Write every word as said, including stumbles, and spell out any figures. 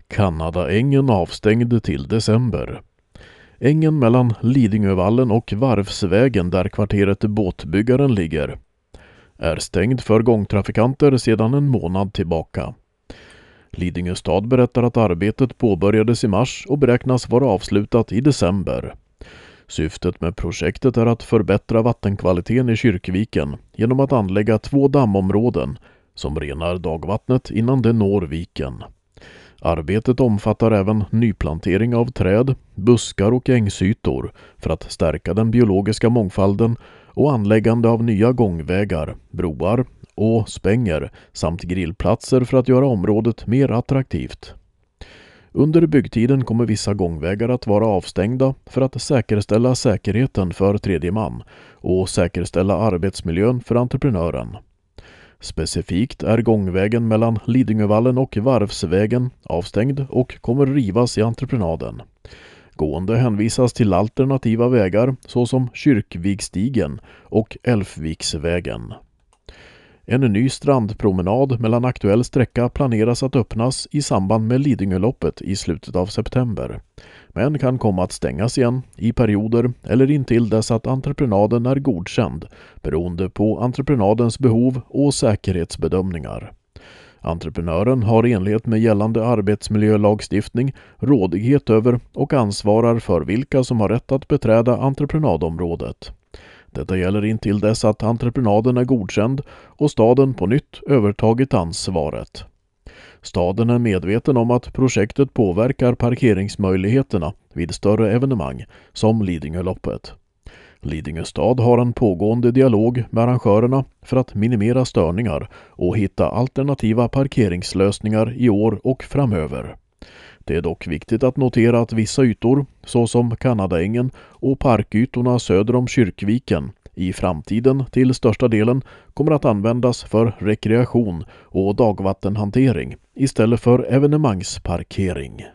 Kanadaängen avstängd till december. Ängen mellan Lidingövallen och Varvsvägen, där kvarteret Båtbyggaren ligger, är stängd för gångtrafikanter sedan en månad tillbaka. Lidingö stad berättar att arbetet påbörjades i mars och beräknas vara avslutat i december. Syftet med projektet är att förbättra vattenkvaliteten i Kyrkviken genom att anlägga två dammområden som renar dagvattnet innan det når viken. Arbetet omfattar även nyplantering av träd, buskar och ängsytor för att stärka den biologiska mångfalden och anläggande av nya gångvägar, broar och spänger samt grillplatser för att göra området mer attraktivt. Under byggtiden kommer vissa gångvägar att vara avstängda för att säkerställa säkerheten för tredje man och säkerställa arbetsmiljön för entreprenören. Specifikt är gångvägen mellan Lidingövallen och Varvsvägen avstängd och kommer rivas i entreprenaden. Gående hänvisas till alternativa vägar såsom Kyrkvikstigen och Älfviksvägen. En ny strandpromenad mellan aktuell sträcka planeras att öppnas i samband med Lidingöloppet i slutet av september, men kan komma att stängas igen i perioder eller intill dess att entreprenaden är godkänd, beroende på entreprenadens behov och säkerhetsbedömningar. Entreprenören har i enlighet med gällande arbetsmiljölagstiftning rådighet över och ansvarar för vilka som har rätt att beträda entreprenadområdet. Detta gäller intill dess att entreprenaden är godkänd och staden på nytt övertagit ansvaret. Staden är medveten om att projektet påverkar parkeringsmöjligheterna vid större evenemang som Lidingöloppet. Lidingö stad har en pågående dialog med arrangörerna för att minimera störningar och hitta alternativa parkeringslösningar i år och framöver. Det är dock viktigt att notera att vissa ytor, såsom Kanadaängen och parkytorna söder om Kyrkviken, i framtiden till största delen kommer att användas för rekreation och dagvattenhantering istället för evenemangsparkering.